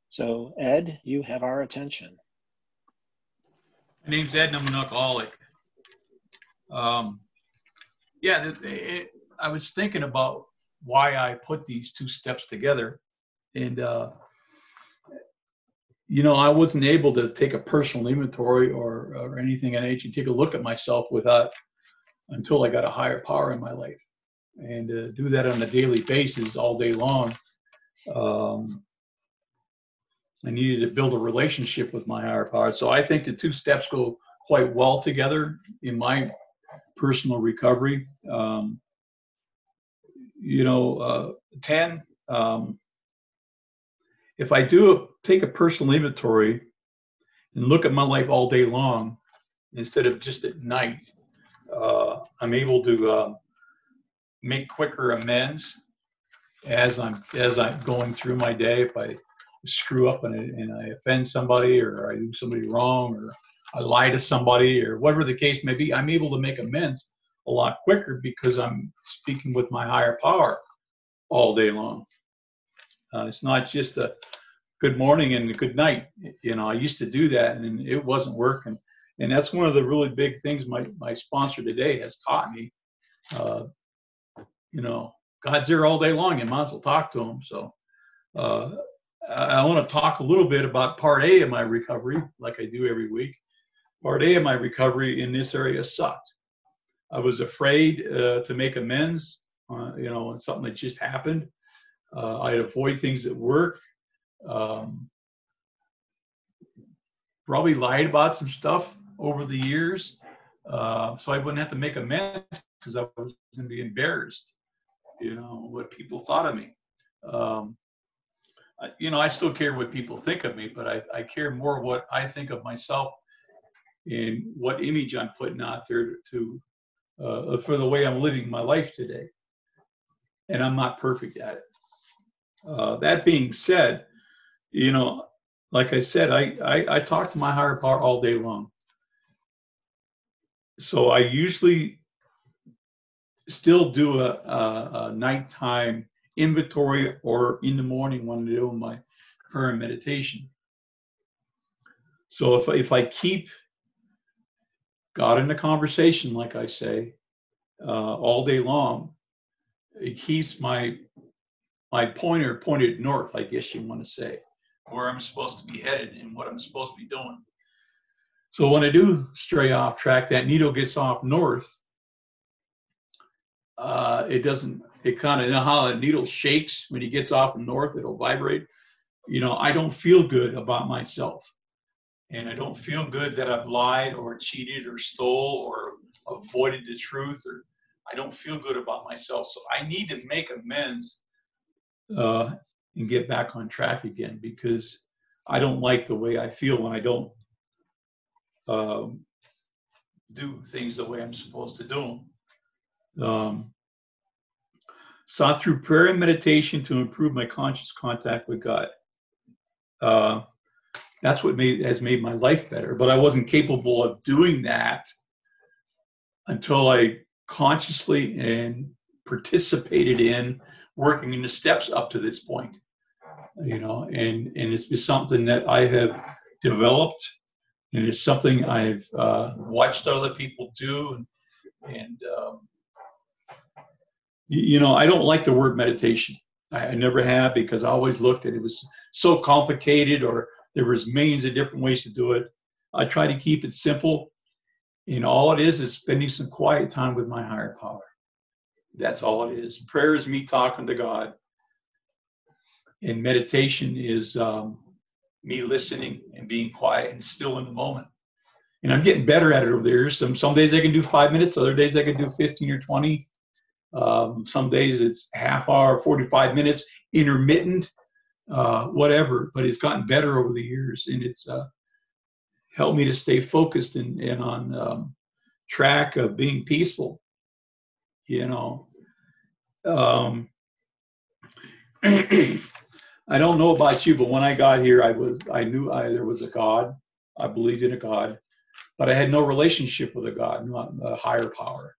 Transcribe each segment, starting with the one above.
So, Ed, you have our attention. My name's Ed, and I'm an alcoholic. Yeah, I was thinking about why I put these two steps together. And, I wasn't able to take a personal inventory or anything in nature, take a look at myself until I got a higher power in my life. And do that on a daily basis all day long. I needed to build a relationship with my higher power. So I think the two steps go quite well together in my personal recovery. 10, if I take a personal inventory and look at my life all day long, instead of just at night, I'm able to make quicker amends as I'm going through my day. If I screw up and I offend somebody, or I do somebody wrong, or I lie to somebody, or whatever the case may be, I'm able to make amends a lot quicker because I'm speaking with my higher power all day long. It's not just a good morning and a good night. I used to do that and it wasn't working. And that's one of the really big things my sponsor today has taught me. God's there all day long. You might as well talk to him. So I want to talk a little bit about part A of my recovery, like I do every week. Part A of my recovery in this area sucked. I was afraid to make amends, on something that just happened. I'd avoid things at work. Probably lied about some stuff over the years, so I wouldn't have to make amends because I was going to be embarrassed, what people thought of me. I still care what people think of me, but I care more what I think of myself and what image I'm putting out there for the way I'm living my life today. And I'm not perfect at it. That being said, like I said, I talk to my higher power all day long. So I usually still do a nighttime inventory, or in the morning when I'm doing my prayer and meditation. So if I keep God in the conversation, like I say, all day long, it keeps my pointer pointed north, I guess you want to say, where I'm supposed to be headed and what I'm supposed to be doing. So when I do stray off track, that needle gets off north. It kind of, you know how a needle shakes when it gets off north, it'll vibrate. I don't feel good about myself. And I don't feel good that I've lied or cheated or stole or avoided the truth, or I don't feel good about myself. So I need to make amends and get back on track again, because I don't like the way I feel when I don't do things the way I'm supposed to do them. Sought through prayer and meditation to improve my conscious contact with God. That's what has made my life better, but I wasn't capable of doing that until I consciously and participated in working in the steps up to this point. And it's been something that I have developed, and it's something I've watched other people do. And I don't like the word meditation. I never have, because I always looked at it was so complicated, or there was millions of different ways to do it. I try to keep it simple. All it is spending some quiet time with my higher power. That's all it is. Prayer is me talking to God. And meditation is me listening and being quiet and still in the moment. And I'm getting better at it over the years. Some days I can do 5 minutes. Other days I can do 15 or 20. Some days it's half hour, 45 minutes, intermittent, whatever. But it's gotten better over the years. And it's helped me to stay focused and on track of being peaceful. I don't know about you, but when I got here, I knew there was a God. I believed in a God, but I had no relationship with a God, not a higher power.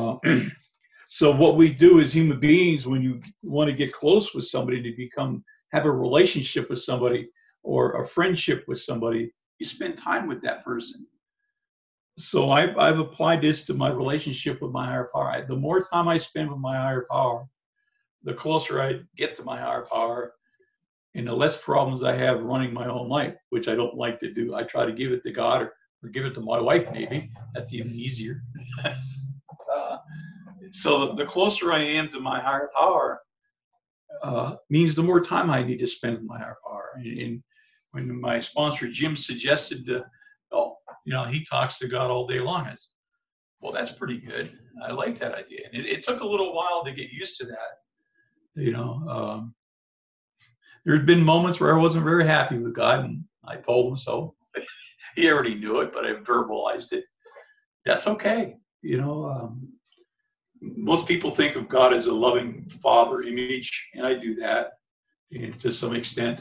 So what we do as human beings, when you want to get close with somebody to have a relationship with somebody or a friendship with somebody, you spend time with that person. So I've applied this to my relationship with my higher power. The more time I spend with my higher power, the closer I get to my higher power, and the less problems I have running my own life, which I don't like to do. I try to give it to God or give it to my wife, maybe. That's even easier. So the closer I am to my higher power means the more time I need to spend with my higher power. And when my sponsor, Jim, suggested, he talks to God all day long, I said, well, that's pretty good. I like that idea. And it took a little while to get used to that. There had been moments where I wasn't very happy with God, and I told him so. He already knew it, but I verbalized it. That's okay. Most people think of God as a loving father image, and I do that, and to some extent.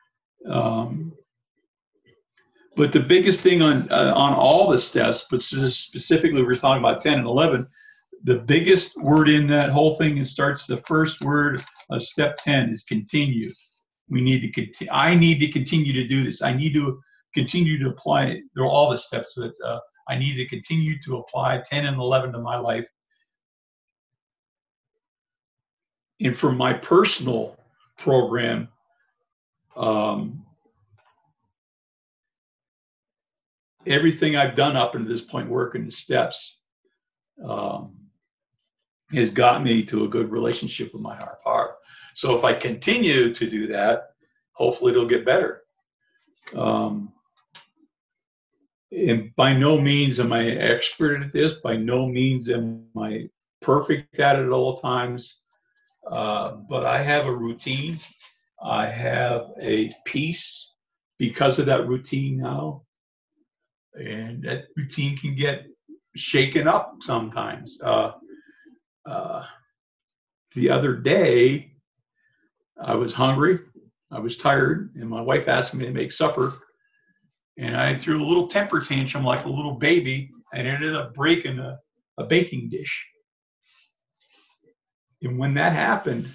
But the biggest thing on all the steps, but specifically we're talking about 10 and 11, the biggest word in that whole thing starts, the first word of step 10 is continue. We need to continue. I need to continue to do this. I need to continue to apply all the steps that I need to continue to apply 10 and 11 to my life. And for my personal program, everything I've done up until this point, working the steps, has got me to a good relationship with my higher power. So if I continue to do that, hopefully it'll get better. And by no means am I expert at this. By no means am I perfect at it at all times. But I have a routine. I have a peace because of that routine now. And that routine can get shaken up sometimes. The other day, I was hungry, I was tired, and my wife asked me to make supper. And I threw a little temper tantrum like a little baby and ended up breaking a baking dish. And when that happened,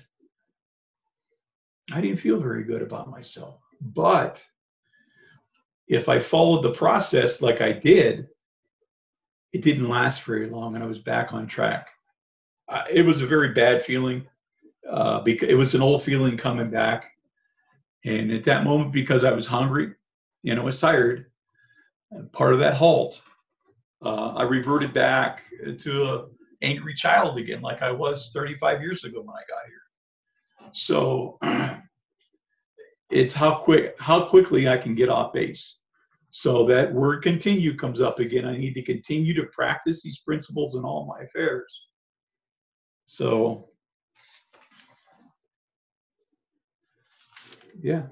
I didn't feel very good about myself. But if I followed the process like I did, it didn't last very long, and I was back on track. It was a very bad feeling because it was an old feeling coming back. And at that moment, because I was hungry and I was tired, part of that halt, I reverted back to an angry child again, like I was 35 years ago when I got here. So it's how quickly I can get off base. So that word continue comes up again. I need to continue to practice these principles in all my affairs. So, yeah.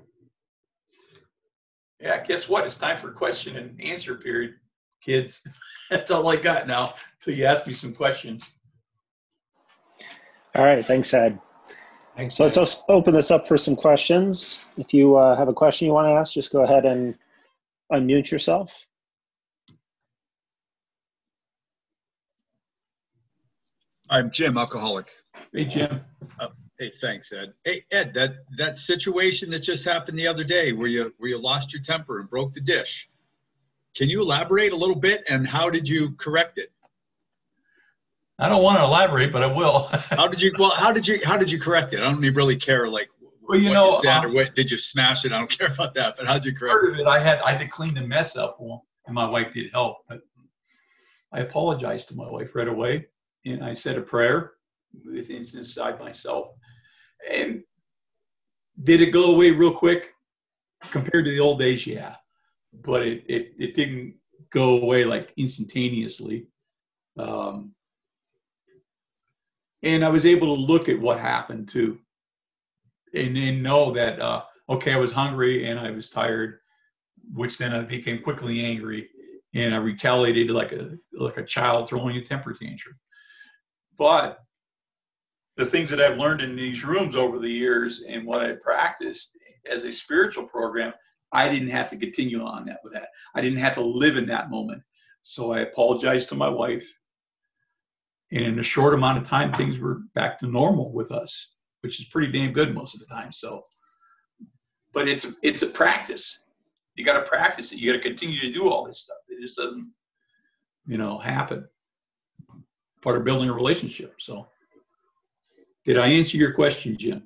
Yeah, guess what? It's time for question and answer period, kids. That's all I got now until you ask me some questions. All right. Thanks, Ed. Thanks, so let's open this up for some questions. If you have a question you want to ask, just go ahead and unmute yourself. I'm Jim, alcoholic. Hey, Jim. Hey, thanks, Ed. Hey, Ed, that situation that just happened the other day where you lost your temper and broke the dish. Can you elaborate a little bit, and how did you correct it? I don't want to elaborate, but I will. How did you correct it? I don't really care, like, well, what you said, or what did you smash it? I don't care about that, but how'd you correct part of it? I had to clean the mess up, and my wife did help. But I apologized to my wife right away, and I said a prayer inside myself. And did it go away real quick compared to the old days? Yeah, but it didn't go away like instantaneously. And I was able to look at what happened too, and then know that okay, I was hungry and I was tired, which then I became quickly angry, and I retaliated like a child throwing a temper tantrum. But the things that I've learned in these rooms over the years and what I practiced as a spiritual program, I didn't have to continue on with that. I didn't have to live in that moment. So I apologized to my wife. And in a short amount of time, things were back to normal with us, which is pretty damn good most of the time. So but it's a practice. You got to practice it. You got to continue to do all this stuff. It just doesn't, happen. Part of building a relationship. So, did I answer your question, Jim?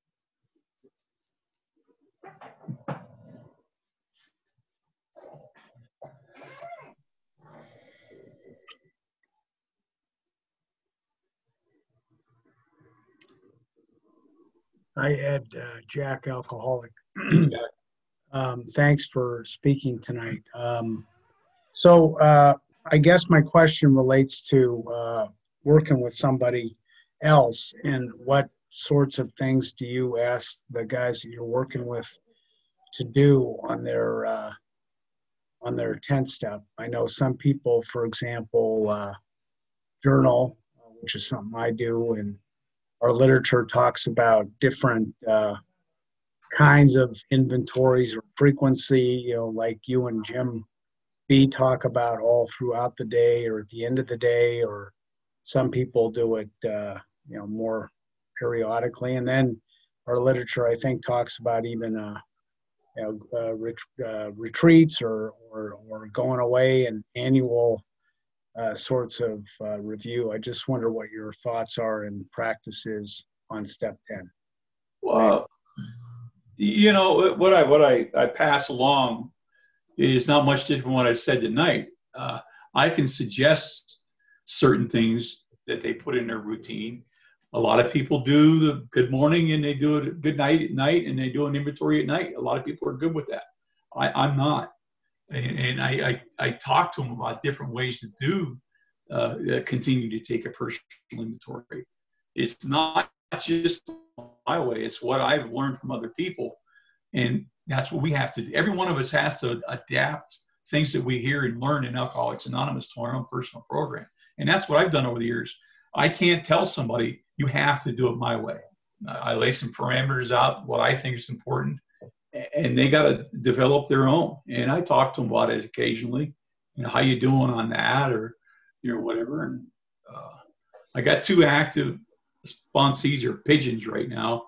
Hi, Ed, Jack, alcoholic. Thanks for speaking tonight. So I guess my question relates to working with somebody else, and what sorts of things do you ask the guys that you're working with to do on their 10 step? I know some people, for example, journal, which is something I do, and our literature talks about different kinds of inventories or frequency, like you and Jim B talk about all throughout the day or at the end of the day, or some people do it, more periodically. And then our literature, I think, talks about even, retreats or going away and annual sorts of review. I just wonder what your thoughts are and practices on step 10. Well, what I pass along is not much different from what I said tonight. I can suggest certain things that they put in their routine. A lot of people do the good morning and they do it good night at night, and they do an inventory at night. A lot of people are good with that. I'm not. And I talk to them about different ways to do continue to take a personal inventory. It's not just my way. It's what I've learned from other people. And that's what we have to do. Every one of us has to adapt things that we hear and learn in Alcoholics Anonymous to our own personal program. And that's what I've done over the years. I can't tell somebody, you have to do it my way. I lay some parameters out, what I think is important, and they got to develop their own. And I talk to them about it occasionally. How you doing on that, or whatever. And I got 2 active sponsees or pigeons right now,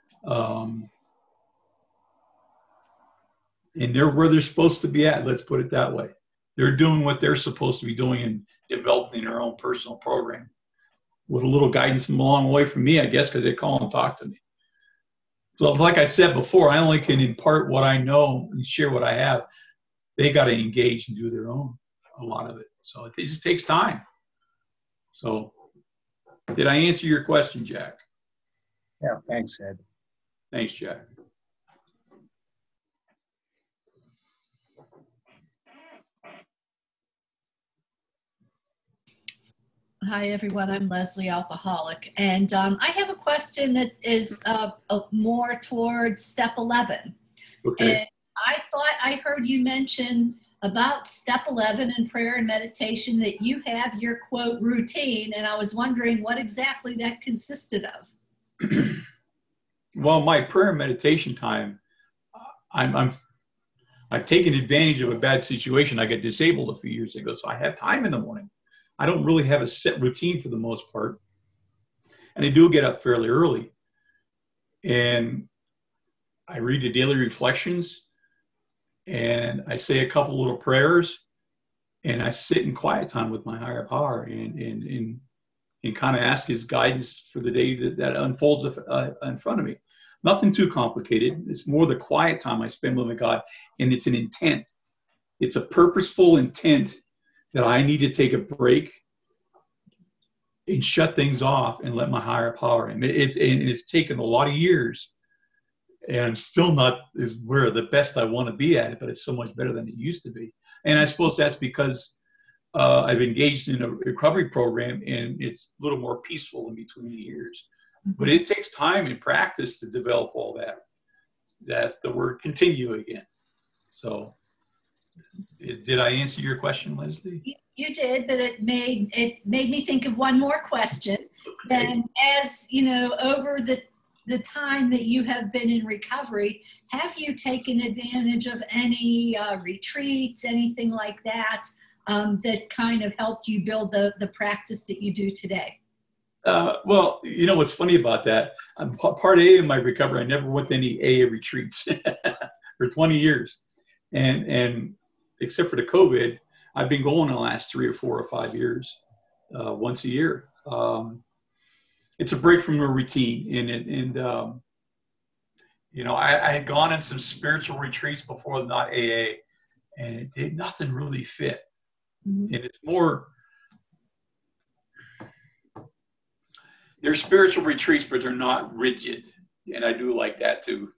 and they're where they're supposed to be at. Let's put it that way. They're doing what they're supposed to be doing and developing their own personal program, with a little guidance along the way from me, I guess, because they call and talk to me. So like I said before, I only can impart what I know and share what I have. They got to engage and do their own, a lot of it. So it just takes time. So did I answer your question, Jack? Yeah, thanks, Ed. Thanks, Jack. Hi, everyone. I'm Leslie, alcoholic. And I have a question that is more towards step 11. Okay. And I thought I heard you mention about step 11 in prayer and meditation that you have your, quote, routine. And I was wondering what exactly that consisted of. Well, my prayer and meditation time, I've taken advantage of a bad situation. I got disabled a few years ago, so I have time in the morning. I don't really have a set routine for the most part. And I do get up fairly early. And I read the daily reflections, and I say a couple little prayers, and I sit in quiet time with my higher power and kind of ask his guidance for the day that unfolds in front of me. Nothing too complicated. It's more the quiet time I spend with God, and it's an intent. It's a purposeful intent that I need to take a break and shut things off and let my higher power in. It's taken a lot of years, and I'm still not as where the best I want to be at it, but it's so much better than it used to be. And I suppose that's because I've engaged in a recovery program, and it's a little more peaceful in between the years. But it takes time and practice to develop all that. That's the word continue again. So did I answer your question, Leslie? You did, but it made me think of one more question. Okay. And as you know, over the time that you have been in recovery, have you taken advantage of any retreats, anything like that, that kind of helped you build the practice that you do today? Well, you know what's funny about that? I'm part A in my recovery. I never went to any AA retreats for 20 years, and except for the COVID, I've been going the last 3 or 4 or 5 years, once a year. It's a break from a routine, and you know, I had gone on some spiritual retreats before, not AA, and nothing really fit. Mhm. And it's more, they're spiritual retreats, but they're not rigid. And I do like that too.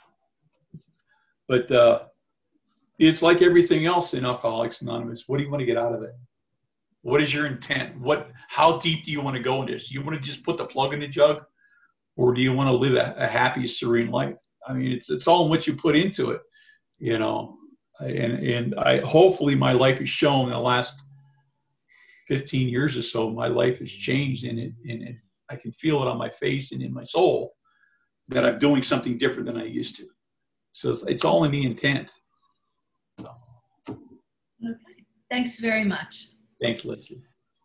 But it's like everything else in Alcoholics Anonymous. What do you want to get out of it? What is your intent? How deep do you want to go in this? Do you want to just put the plug in the jug? Or do you want to live a happy, serene life? I mean, it's all in what you put into it, you know. And I hopefully my life has shown in the last 15 years or so, my life has changed, and I can feel it on my face and in my soul that I'm doing something different than I used to. So it's all in the intent. So. Okay. Thanks very much. Thanks, Leslie.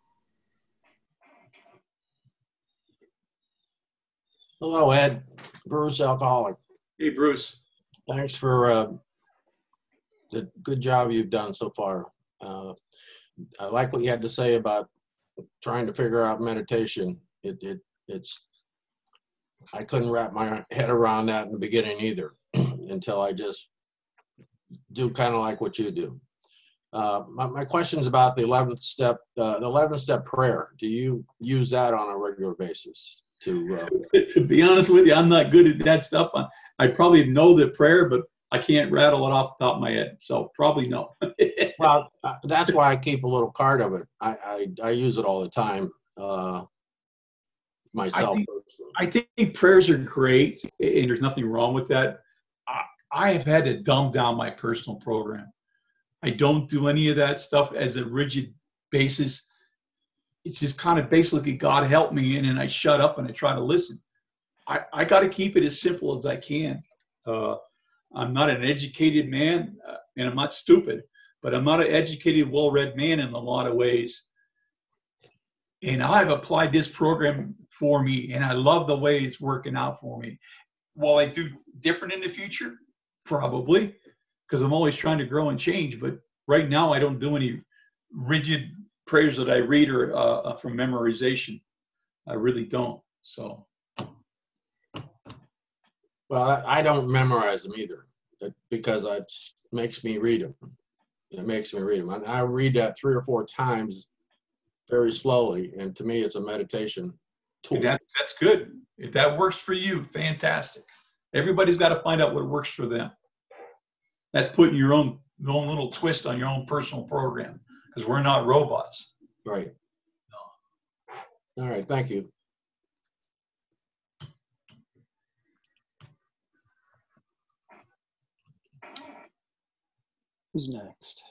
Hello, Ed. Bruce, alcoholic. Hey, Bruce. Thanks for the good job you've done so far. I like what you had to say about trying to figure out meditation. It's I couldn't wrap my head around that in the beginning either until I just do kind of like what you do. My question's about the 11th step, the 11th step prayer. Do you use that on a regular basis? To be honest with you, I'm not good at that stuff. I probably know the prayer, but I can't rattle it off the top of my head. So probably no. Well, that's why I keep a little card of it. I use it all the time myself. I think prayers are great, and there's nothing wrong with that. I have had to dumb down my personal program. I don't do any of that stuff as a rigid basis. It's just kind of basically God help me in, and I shut up and I try to listen. I got to keep it as simple as I can. I'm not an educated man, and I'm not stupid, but I'm not an educated, well-read man in a lot of ways. And I've applied this program for me, and I love the way it's working out for me. Will I do different in the future? Probably, because I'm always trying to grow and change. But right now, I don't do any rigid prayers that I read or from memorization. I really don't. So. Well, I don't memorize them either, because it makes me read them. It makes me read them. I read that 3 or 4 times very slowly, and to me, it's a meditation tool. That's good. If that works for you, fantastic. Everybody's got to find out what works for them. That's putting your own little twist on your own personal program, because we're not robots. Right. No. All right. Thank you. Who's next?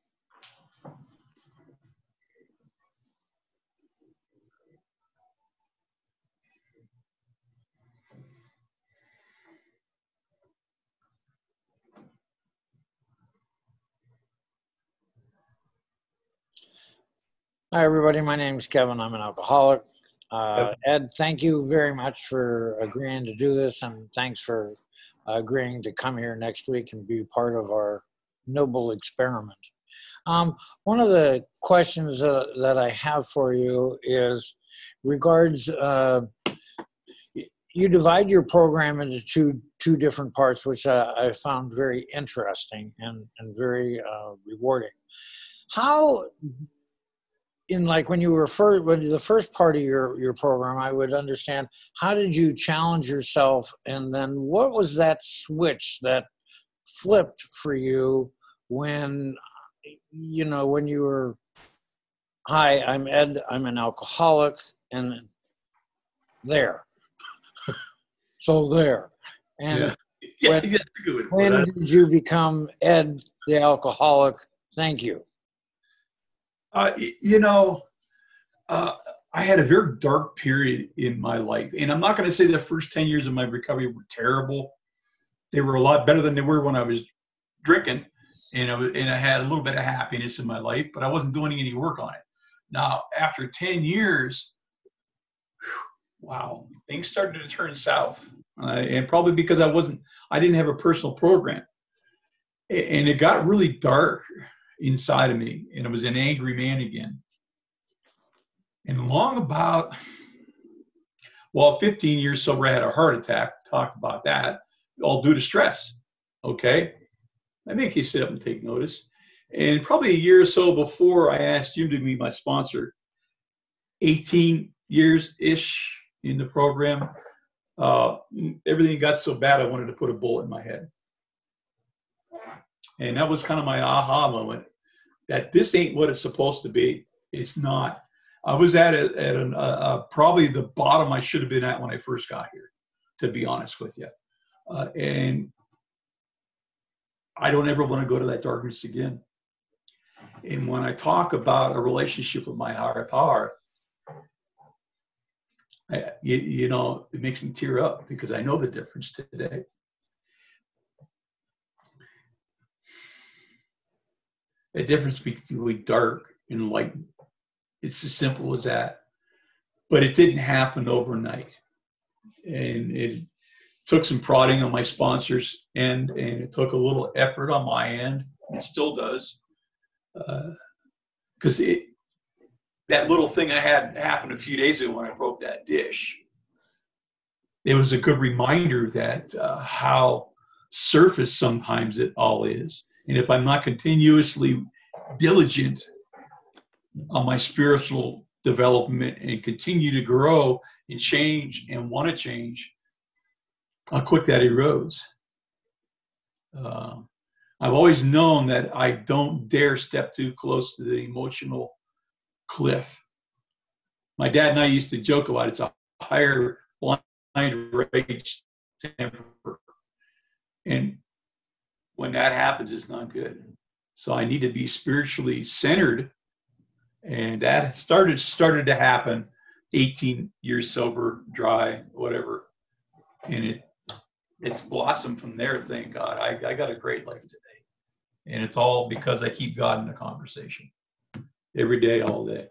Hi, everybody. My name's Kevin. I'm an alcoholic. Ed, thank you very much for agreeing to do this, and thanks for agreeing to come here next week and be part of our noble experiment. One of the questions that I have for you is regards, you divide your program into two different parts, which I found very interesting and very rewarding. How, in like when you refer, when the first part of your program, I would understand, how did you challenge yourself, and then what was that switch that flipped for you when, you know, when you were, hi, I'm Ed, I'm an alcoholic, and there. So there. And when did you become Ed the alcoholic? Thank you. You know, I had a very dark period in my life. And I'm not going to say the first 10 years of my recovery were terrible. They were a lot better than they were when I was drinking. And I had a little bit of happiness in my life, but I wasn't doing any work on it. Now, after 10 years, wow, things started to turn south. And probably because I didn't have a personal program. And it got really dark inside of me, and I was an angry man again. And long about, 15 years sober, I had a heart attack. Talk about that, all due to stress. Okay, I make you sit up and take notice. And probably a year or so before I asked you to be my sponsor, 18 years-ish in the program, everything got so bad I wanted to put a bullet in my head. And that was kind of my aha moment, that this ain't what it's supposed to be. It's not. I was at probably the bottom I should have been at when I first got here, to be honest with you. And I don't ever want to go to that darkness again. And when I talk about a relationship with my higher power, you know, it makes me tear up because I know the difference today. The difference between dark and light. It's as simple as that. But it didn't happen overnight. And it took some prodding on my sponsors, and it took a little effort on my end. It still does. Because that little thing I had happen a few days ago when I broke that dish, it was a good reminder that how surface sometimes it all is. And if I'm not continuously diligent on my spiritual development and continue to grow and change and want to change, how quick that erodes. I've always known that I don't dare step too close to the emotional cliff. My dad and I used to joke about it's a higher blind rage temper. And when that happens, it's not good. So I need to be spiritually centered. And that started to happen 18 years sober, dry, whatever. And it's blossomed from there, thank God. I got a great life today. And it's all because I keep God in the conversation. Every day, all day.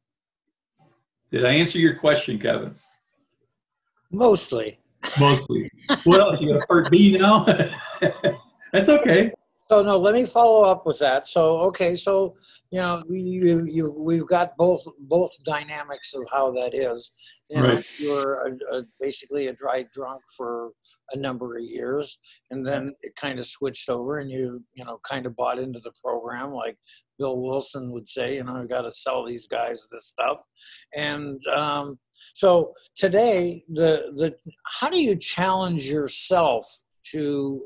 Did I answer your question, Kevin? Mostly. Mostly. Well, you got a part B now? That's okay. So no, let me follow up with that. So okay, so you know we've got both dynamics of how that is. You know, Right. you were basically a dry drunk for a number of years, and then it kind of switched over, and you kind of bought into the program, like Bill Wilson would say. You know, you got to sell these guys this stuff, and so today the how do you challenge yourself to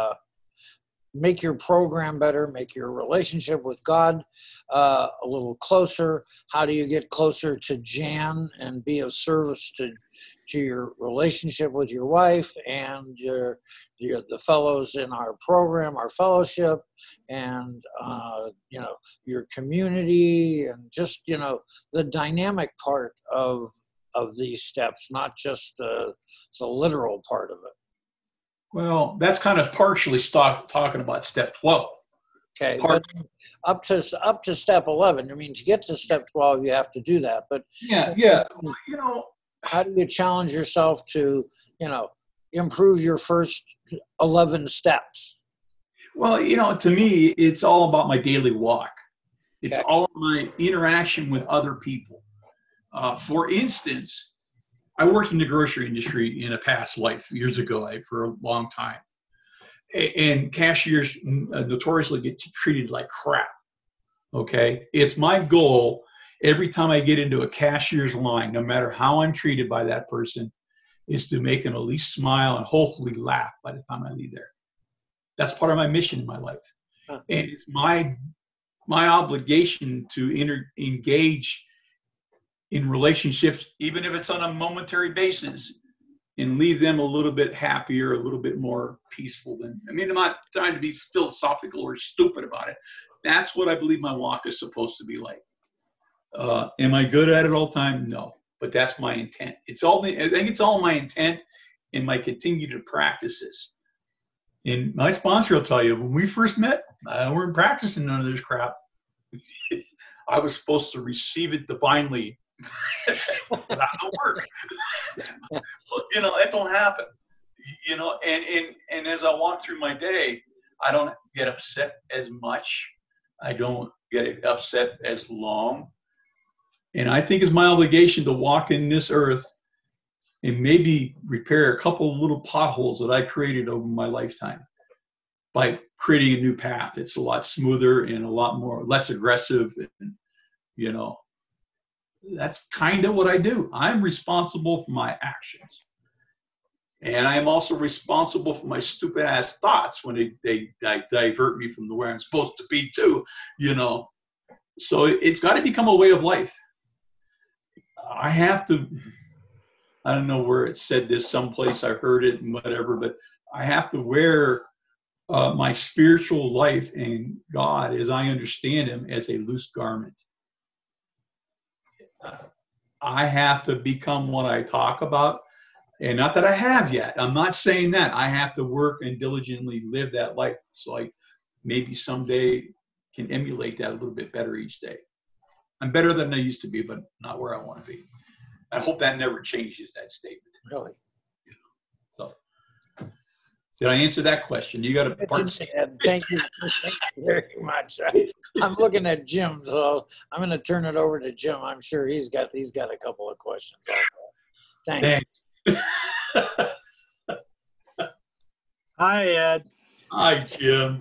make your program better, make your relationship with God a little closer? How do you get closer to Jan and be of service to your relationship with your wife and the fellows in our program, our fellowship, and your community, and just the dynamic part of these steps, not just the literal part of it? Well, that's kind of partially talking about step 12. Okay, but up to step 11. I mean, to get to step 12, you have to do that. But yeah. Well, how do you challenge yourself to, improve your first 11 steps? Well, to me, it's all about my daily walk. It's Okay. all my interaction with other people. For instance, I worked in the grocery industry in a past life years ago, for a long time. And cashiers notoriously get treated like crap. Okay. It's my goal every time I get into a cashier's line, no matter how I'm treated by that person, is to make them at least smile and hopefully laugh by the time I leave there. That's part of my mission in my life. Huh. And it's my obligation to engage in relationships, even if it's on a momentary basis, and leave them a little bit happier, a little bit more peaceful than, I'm not trying to be philosophical or stupid about it. That's what I believe my walk is supposed to be like. Am I good at it all the time? No, but that's my intent. I think it's all my intent and my continued practices. And my sponsor will tell you, when we first met, I weren't practicing none of this crap. I was supposed to receive it divinely without no work. You know, that don't happen. You know, and as I walk through my day, I don't get upset as much. I don't get upset as long. And I think it's my obligation to walk in this earth and maybe repair a couple of little potholes that I created over my lifetime by creating a new path. It's a lot smoother and a lot more less aggressive. And, you know, that's kind of what I do. I'm responsible for my actions. And I am also responsible for my stupid ass thoughts when they divert me from where I'm supposed to be too, you know. So it's got to become a way of life. I have to, I don't know where it said this, someplace I heard it and whatever, but I have to wear my spiritual life and God, as I understand him, as a loose garment. I have to become what I talk about. And not that I have yet. I'm not saying that. I have to work and diligently live that life so I maybe someday can emulate that a little bit better each day. I'm better than I used to be, but not where I want to be. I hope that never changes, that statement. Really? You know, so, did I answer that question? You got a part. Thank you very much. I'm looking at Jim, so I'm going to turn it over to Jim. I'm sure he's got a couple of questions. Thanks. Hi, Ed. Hi, Jim.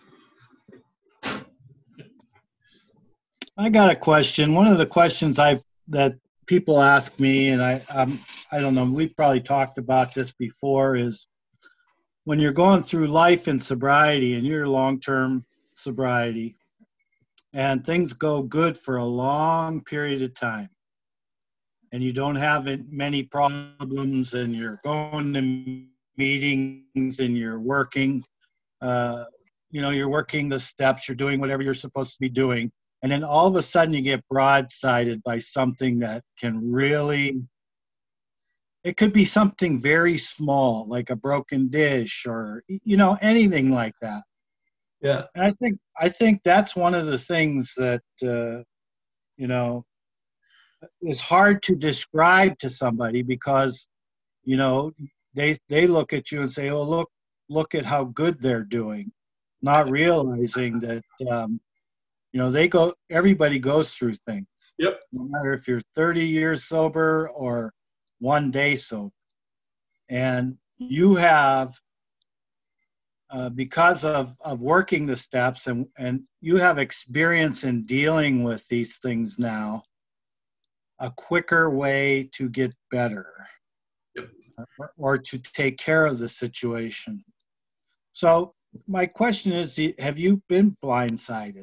I got a question. One of the questions that people ask me, and I don't know, we probably talked about this before, is when you're going through life in sobriety and you're long-term sobriety and things go good for a long period of time and you don't have many problems and you're going to meetings and you're working, you know, you're working the steps, you're doing whatever you're supposed to be doing. And then all of a sudden you get broadsided by something that can really, it could be something very small, like a broken dish or, you know, anything like that. Yeah. And I think that's one of the things that, you know, is hard to describe to somebody because, you know, they look at you and say, oh, look at how good they're doing, not realizing that, you know, everybody goes through things. Yep. No matter if you're 30 years sober or 1 day sober. And you have, because of working the steps and you have experience in dealing with these things now, a quicker way to get better. Yep. Or to take care of the situation. So my question is, have you been blindsided?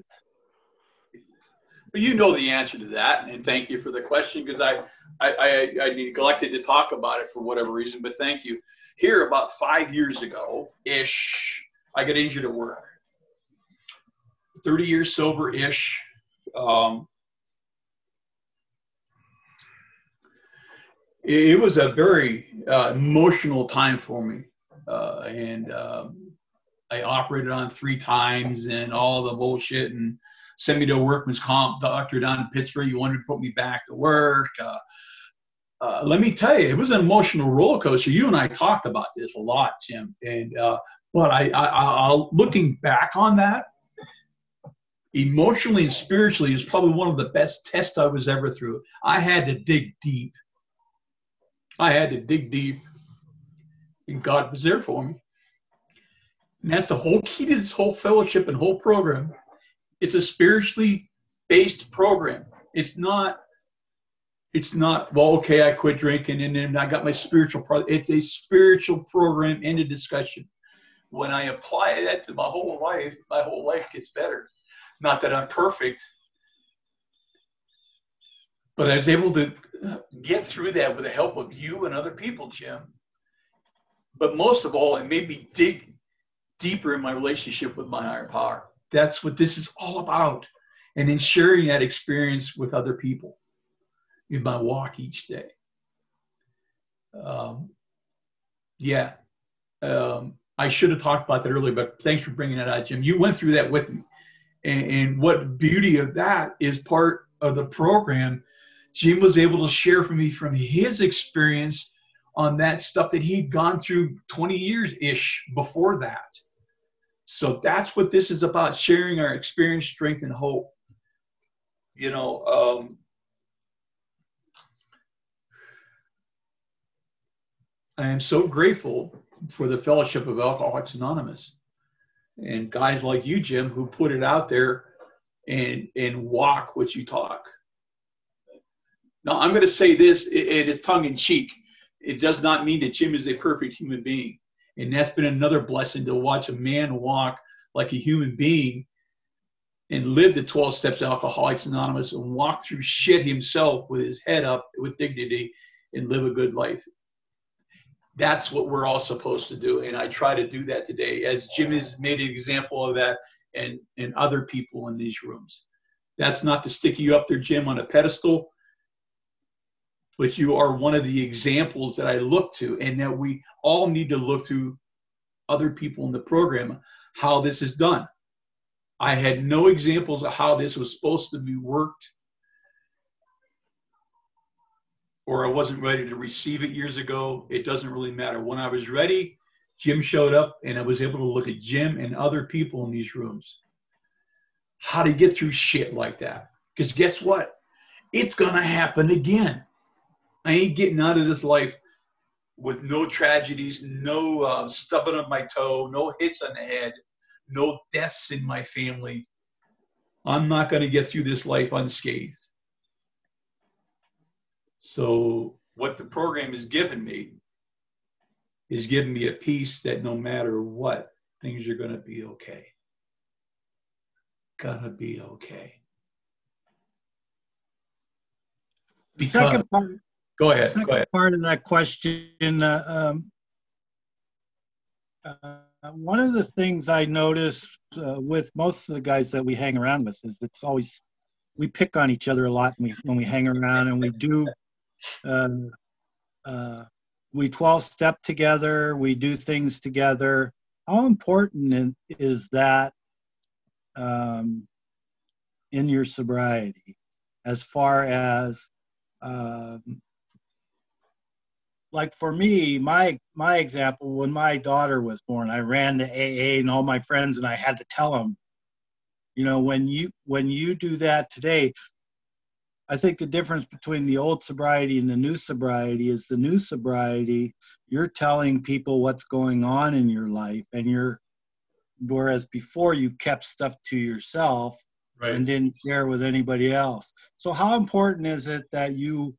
You know the answer to that, and thank you for the question because I neglected to talk about it for whatever reason, but thank you. Here, about 5 years ago-ish, I got injured at work. 30 years sober-ish. It was a very emotional time for me, and I operated on 3 times and all the bullshit and sent me to a workman's comp doctor down in Pittsburgh. You wanted to put me back to work. Let me tell you, it was an emotional roller coaster. You and I talked about this a lot, Jim. And but I looking back on that, emotionally and spiritually, is probably one of the best tests I was ever through. I had to dig deep. And God was there for me. And that's the whole key to this whole fellowship and whole program. It's a spiritually based program. It's not, well, okay, I quit drinking and then I got my spiritual program. It's a spiritual program and a discussion. When I apply that to my whole life gets better. Not that I'm perfect, but I was able to get through that with the help of you and other people, Jim. But most of all, it made me dig deeper in my relationship with my higher power. That's what this is all about. And then sharing that experience with other people in my walk each day. I should have talked about that earlier, but thanks for bringing that out, Jim. You went through that with me. And what beauty of that is part of the program Jim was able to share for me from his experience on that stuff that he'd gone through 20 years-ish before that. So that's what this is about, sharing our experience, strength, and hope. You know, I am so grateful for the Fellowship of Alcoholics Anonymous and guys like you, Jim, who put it out there and walk what you talk. Now, I'm going to say this, it is tongue-in-cheek. It does not mean that Jim is a perfect human being. And that's been another blessing, to watch a man walk like a human being and live the 12 steps of Alcoholics Anonymous and walk through shit himself with his head up with dignity and live a good life. That's what we're all supposed to do. And I try to do that today, as Jim has made an example of that, and other people in these rooms. That's not to stick you up there, Jim, on a pedestal, but you are one of the examples that I look to, and that we all need to look to other people in the program, how this is done. I had no examples of how this was supposed to be worked, or I wasn't ready to receive it years ago. It doesn't really matter. When I was ready, Jim showed up, and I was able to look at Jim and other people in these rooms, how to get through shit like that. Because guess what? It's going to happen again. I ain't getting out of this life with no tragedies, no stubbing of my toe, no hits on the head, no deaths in my family. I'm not going to get through this life unscathed. So what the program has given me is giving me a peace that no matter what, things are going to be okay. Gonna be okay. The second part. Go ahead. Second part of that question, one of the things I noticed with most of the guys that we hang around with is it's always, we pick on each other a lot when we hang around, and we do, we 12-step together, we do things together. How important is that in your sobriety, as far as like for me, my example, when my daughter was born, I ran to AA and all my friends, and I had to tell them, you know, when you do that today, I think the difference between the old sobriety and the new sobriety is the new sobriety, you're telling people what's going on in your life, and whereas before you kept stuff to yourself, right, and didn't share with anybody else. So how important is it that you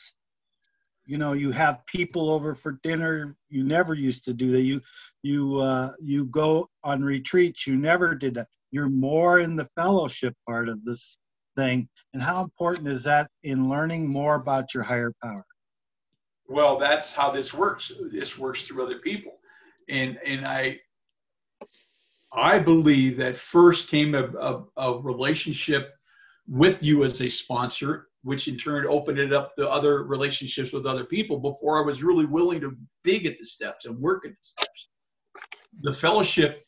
have people over for dinner? You never used to do that. You go on retreats. You never did that. You're more in the fellowship part of this thing. And how important is that in learning more about your higher power? Well, that's how this works. This works through other people. And I believe that first came a relationship with you as a sponsor, which in turn opened it up to other relationships with other people before I was really willing to dig at the steps and work at the steps. The fellowship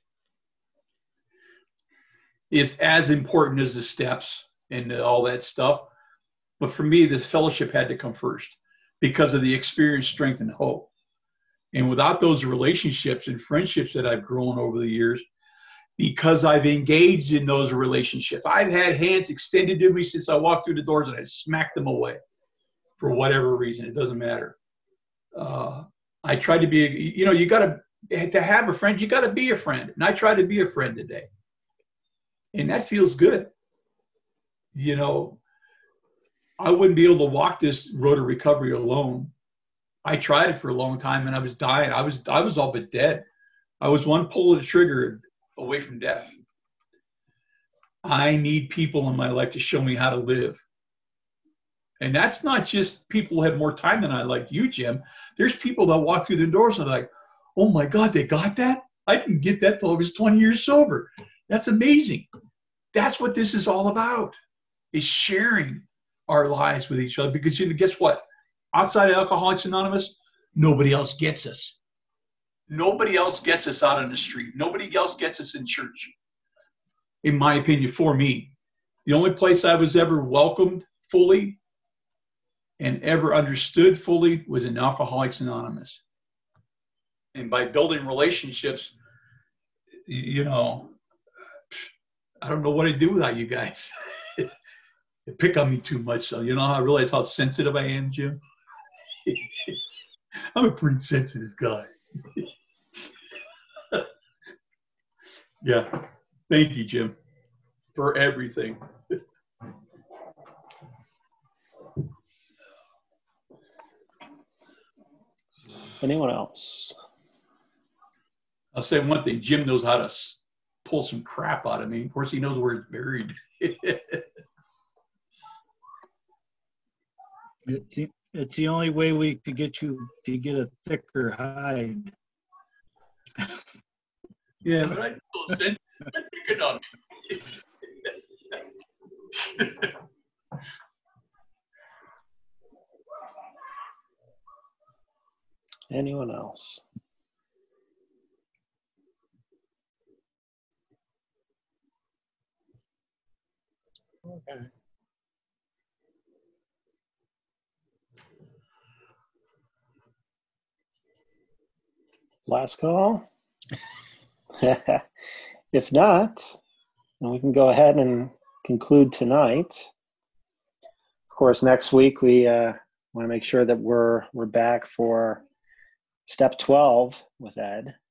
is as important as the steps and all that stuff. But for me, the fellowship had to come first because of the experience, strength, and hope. And without those relationships and friendships that I've grown over the years, because I've engaged in those relationships, I've had hands extended to me since I walked through the doors, and I smacked them away for whatever reason. It doesn't matter. I try to be, you got to have a friend, you got to be a friend. And I try to be a friend today. And that feels good. I wouldn't be able to walk this road to recovery alone. I tried it for a long time, and I was dying. I was all but dead. I was one pull of the trigger away from death. I need people in my life to show me how to live. And that's not just people who have more time than I, like you, Jim. There's people that walk through the doors and they're like, oh my God, they got that? I didn't get that till I was 20 years sober. That's amazing. That's what this is all about, is sharing our lives with each other. Because guess what? Outside of Alcoholics Anonymous, nobody else gets us. Nobody else gets us out on the street. Nobody else gets us in church, in my opinion, for me. The only place I was ever welcomed fully and ever understood fully was in Alcoholics Anonymous. And by building relationships, you know, I don't know what I'd do without you guys. You pick on me too much. So, you know, I realize how sensitive I am, Jim. I'm a pretty sensitive guy. Yeah. Thank you, Jim, for everything. Anyone else? I'll say one thing. Jim knows how to pull some crap out of me. Of course, he knows where it's buried. It's the only way we could get you to get a thicker hide. Yeah, but I feel sensitive. Quit picking on me. Anyone else? Okay. Last call? If not, then we can go ahead and conclude tonight. Of course, next week we want to make sure that we're back for step 12 with Ed.